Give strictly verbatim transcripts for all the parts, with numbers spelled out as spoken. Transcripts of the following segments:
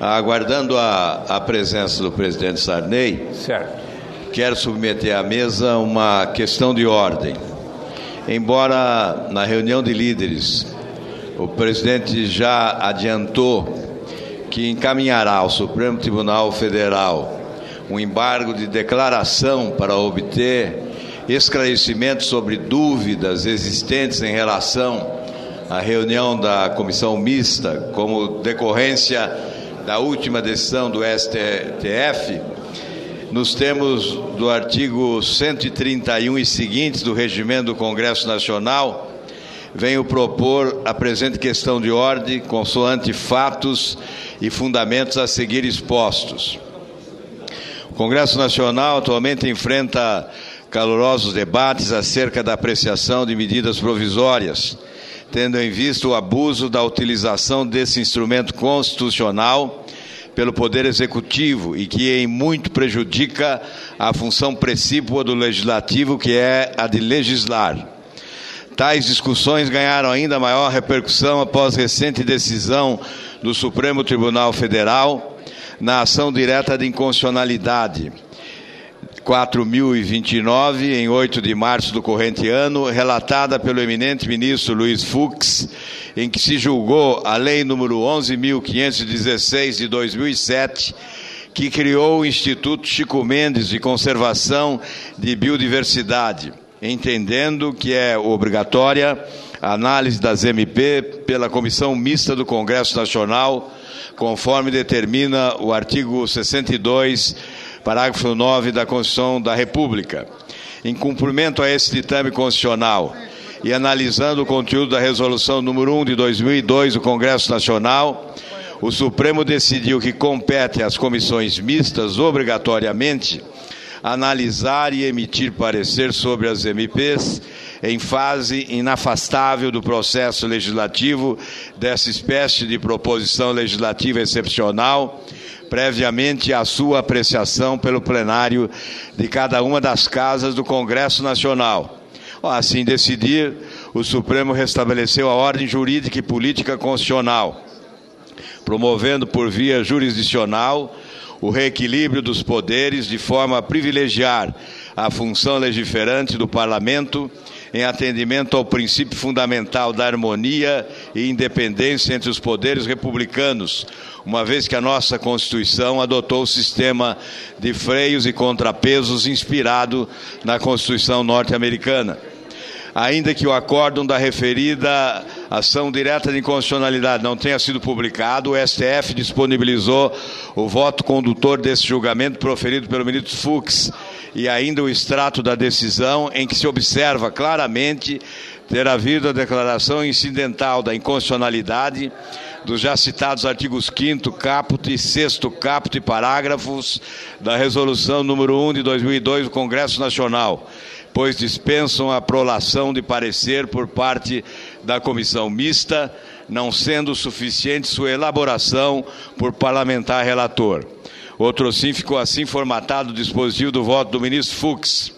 Aguardando a, a presença do presidente Sarney, certo. Quero submeter à mesa uma questão de ordem. Embora na reunião de líderes o presidente já adiantou que encaminhará ao Supremo Tribunal Federal um embargo de declaração para obter esclarecimentos sobre dúvidas existentes em relação à reunião da comissão mista, como decorrência da última decisão do S T F, nos termos do artigo cento e trinta e um e seguintes do Regimento do Congresso Nacional, venho propor a presente questão de ordem, consoante fatos e fundamentos a seguir expostos. O Congresso Nacional atualmente enfrenta calorosos debates acerca da apreciação de medidas provisórias, tendo em vista o abuso da utilização desse instrumento constitucional pelo Poder Executivo e que em muito prejudica a função precípua do Legislativo, que é a de legislar. Tais discussões ganharam ainda maior repercussão após recente decisão do Supremo Tribunal Federal na ação direta de inconstitucionalidade quatro mil e vinte e nove, em oito de março do corrente ano, relatada pelo eminente ministro Luiz Fux, em que se julgou a Lei número onze mil quinhentos e dezesseis de dois mil e sete, que criou o Instituto Chico Mendes de Conservação de Biodiversidade, entendendo que é obrigatória a análise das M P pela Comissão Mista do Congresso Nacional, conforme determina o artigo sessenta e dois, parágrafo nove da Constituição da República. Em cumprimento a esse ditame constitucional e analisando o conteúdo da resolução número um de dois mil e dois do Congresso Nacional, o Supremo decidiu que compete às comissões mistas, obrigatoriamente, analisar e emitir parecer sobre as M Ps em fase inafastável do processo legislativo dessa espécie de proposição legislativa excepcional, previamente à sua apreciação pelo plenário de cada uma das casas do Congresso Nacional. Assim decidir, o Supremo restabeleceu a ordem jurídica e política constitucional, promovendo por via jurisdicional o reequilíbrio dos poderes de forma a privilegiar a função legiferante do Parlamento em atendimento ao princípio fundamental da harmonia e independência entre os poderes republicanos, uma vez que a nossa Constituição adotou o sistema de freios e contrapesos inspirado na Constituição norte-americana. Ainda que o acórdão da referida ação direta de inconstitucionalidade não tenha sido publicado, o S T F disponibilizou o voto condutor desse julgamento proferido pelo ministro Fux e ainda o extrato da decisão em que se observa claramente ter havido a declaração incidental da inconstitucionalidade dos já citados artigos quinto caput e sexto caput e parágrafos da resolução número um de dois mil e dois do Congresso Nacional, pois dispensam a prolação de parecer por parte da comissão mista, não sendo suficiente sua elaboração por parlamentar relator. Outro sim ficou assim formatado o dispositivo do voto do ministro Fux.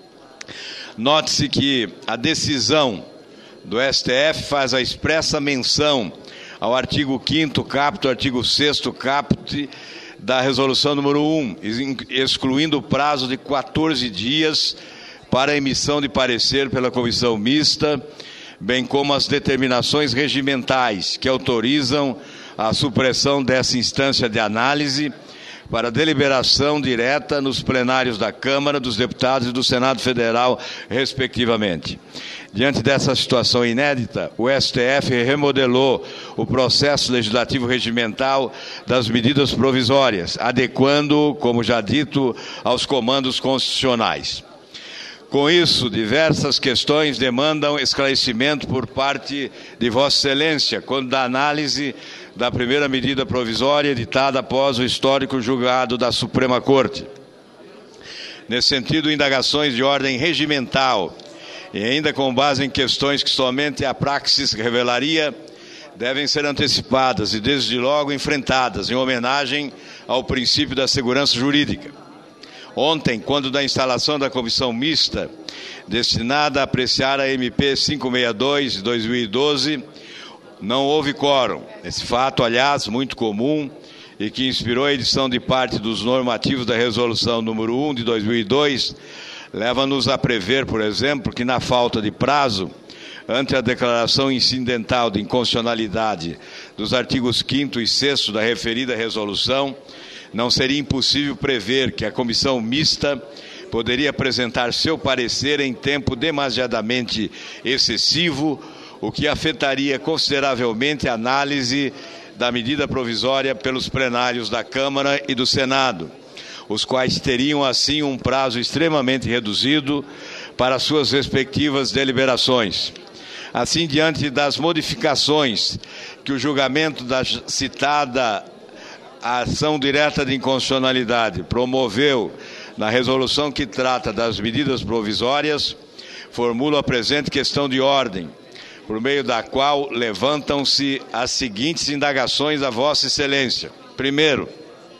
Note-se que a decisão do S T F faz a expressa menção ao artigo quinto caput, artigo sexto caput da resolução número um, excluindo o prazo de quatorze dias para a emissão de parecer pela comissão mista, bem como as determinações regimentais que autorizam a supressão dessa instância de análise para deliberação direta nos plenários da Câmara, dos Deputados e do Senado Federal, respectivamente. Diante dessa situação inédita, o S T F remodelou o processo legislativo regimental das medidas provisórias, adequando, como já dito, aos comandos constitucionais. Com isso, diversas questões demandam esclarecimento por parte de Vossa Excelência, quando da análise da primeira medida provisória editada após o histórico julgado da Suprema Corte. Nesse sentido, indagações de ordem regimental, e ainda com base em questões que somente a praxis revelaria, devem ser antecipadas e, desde logo, enfrentadas, em homenagem ao princípio da segurança jurídica. Ontem, quando da instalação da comissão mista, destinada a apreciar a M P quinhentos e sessenta e dois de dois mil e doze, não houve quórum. Esse fato, aliás, muito comum e que inspirou a edição de parte dos normativos da Resolução número um de dois mil e dois, leva-nos a prever, por exemplo, que na falta de prazo, ante a declaração incidental de inconstitucionalidade dos artigos quinto e sexto da referida resolução, não seria impossível prever que a comissão mista poderia apresentar seu parecer em tempo demasiadamente excessivo, o que afetaria consideravelmente a análise da medida provisória pelos plenários da Câmara e do Senado, os quais teriam, assim, um prazo extremamente reduzido para suas respectivas deliberações. Assim, diante das modificações que o julgamento da citada ação direta de inconstitucionalidade promoveu na resolução que trata das medidas provisórias, formulo a presente questão de ordem, por meio da qual levantam-se as seguintes indagações a Vossa Excelência. Primeiro,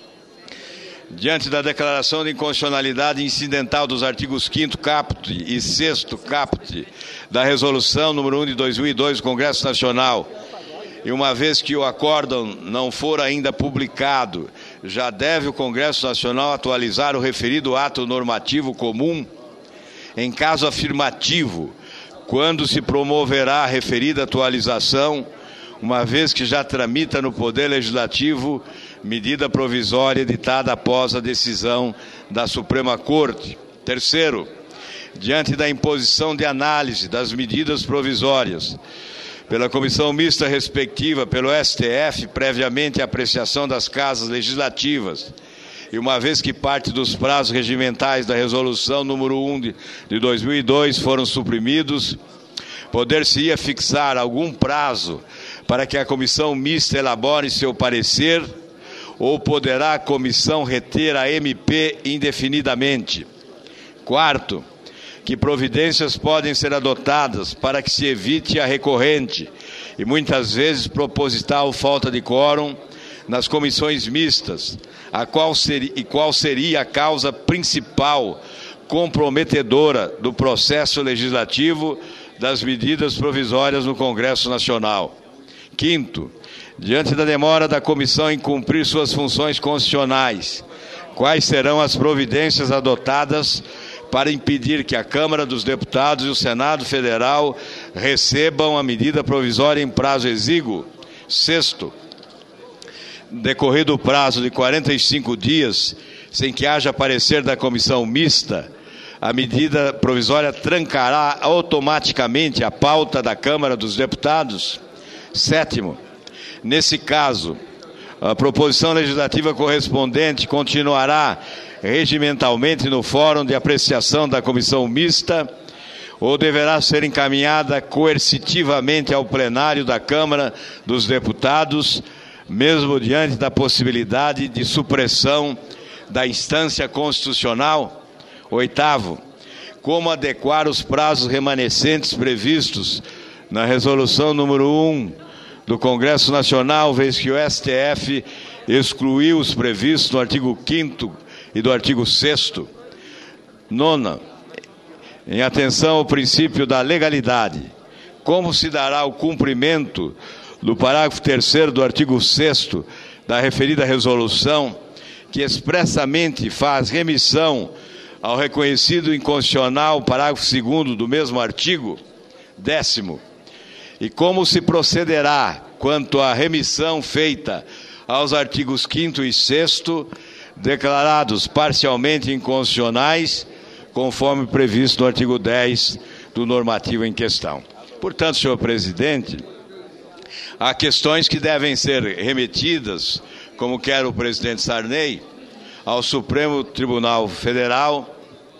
diante da declaração de inconstitucionalidade incidental dos artigos quinto caput e sexto caput da Resolução número um de dois mil e dois do Congresso Nacional, e uma vez que o acórdão não for ainda publicado, já deve o Congresso Nacional atualizar o referido ato normativo comum? Em caso afirmativo, quando se promoverá a referida atualização, uma vez que já tramita no Poder Legislativo medida provisória editada após a decisão da Suprema Corte? Terceiro, diante da imposição de análise das medidas provisórias pela comissão mista respectiva pelo S T F, previamente à apreciação das casas legislativas, e uma vez que parte dos prazos regimentais da resolução número um de dois mil e dois foram suprimidos, poder-se-ia fixar algum prazo para que a comissão mista elabore seu parecer, ou poderá a comissão reter a M P indefinidamente? Quarto, que providências podem ser adotadas para que se evite a recorrente e muitas vezes proposital falta de quórum nas comissões mistas, a qual seria, e qual seria a causa principal comprometedora do processo legislativo das medidas provisórias no Congresso Nacional? Quinto, diante da demora da comissão em cumprir suas funções constitucionais, quais serão as providências adotadas para impedir que a Câmara dos Deputados e o Senado Federal recebam a medida provisória em prazo exíguo? Sexto, decorrido o prazo de quarenta e cinco dias, sem que haja parecer da comissão mista, a medida provisória trancará automaticamente a pauta da Câmara dos Deputados? Sétimo, nesse caso, a proposição legislativa correspondente continuará regimentalmente no fórum de apreciação da comissão mista ou deverá ser encaminhada coercitivamente ao plenário da Câmara dos Deputados, mesmo diante da possibilidade de supressão da instância constitucional? Oitavo, como adequar os prazos remanescentes previstos na resolução número um do Congresso Nacional, vez que o S T F excluiu os previstos no artigo quinto e do artigo sexto. Nona, em atenção ao princípio da legalidade, como se dará o cumprimento do parágrafo terceiro do artigo sexto da referida resolução, que expressamente faz remissão ao reconhecido inconstitucional parágrafo segundo do mesmo artigo? Décimo, e como se procederá quanto à remissão feita aos artigos quinto e sexto, declarados parcialmente inconstitucionais, conforme previsto no artigo dez do normativo em questão? Portanto, senhor presidente, há questões que devem ser remetidas, como quer o presidente Sarney, ao Supremo Tribunal Federal,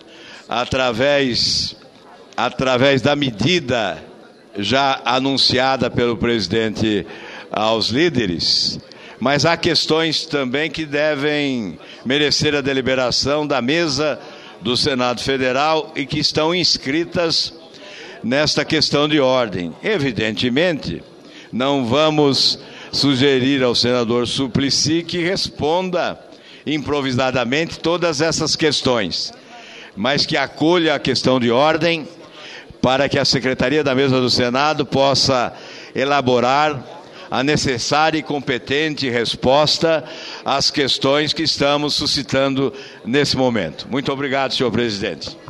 através, através da medida já anunciada pelo presidente aos líderes, mas há questões também que devem merecer a deliberação da mesa do Senado Federal e que estão inscritas nesta questão de ordem. Evidentemente, não vamos sugerir ao senador Suplicy que responda improvisadamente todas essas questões, mas que acolha a questão de ordem para que a Secretaria da Mesa do Senado possa elaborar a necessária e competente resposta às questões que estamos suscitando nesse momento. Muito obrigado, senhor presidente.